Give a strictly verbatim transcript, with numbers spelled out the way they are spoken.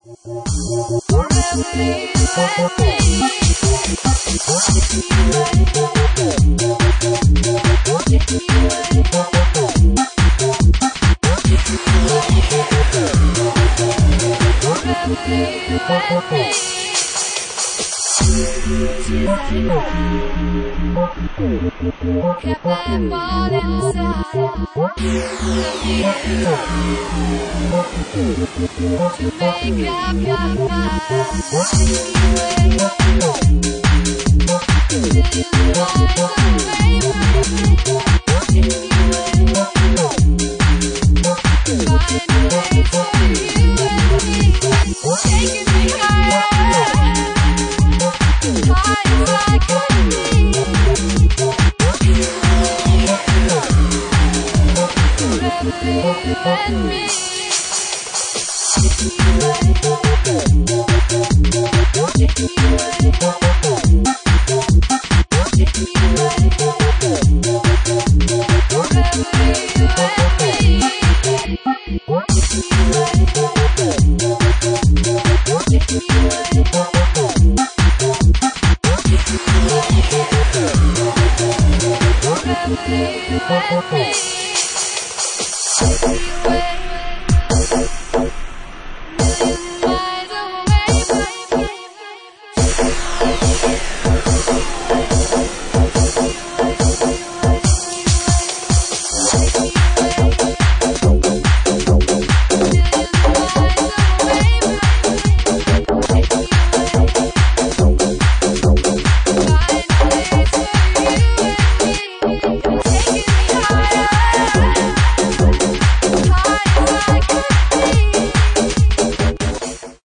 Kept my ball inside to make up your mind. Till you lies away from me. Find a place for you and me, taking me higher, high as I can be. Forever you and me. Take me away, take me away, take me away. Forever you and me. Take me away, take me away, forever you and me. Take me away, million miles away, baby.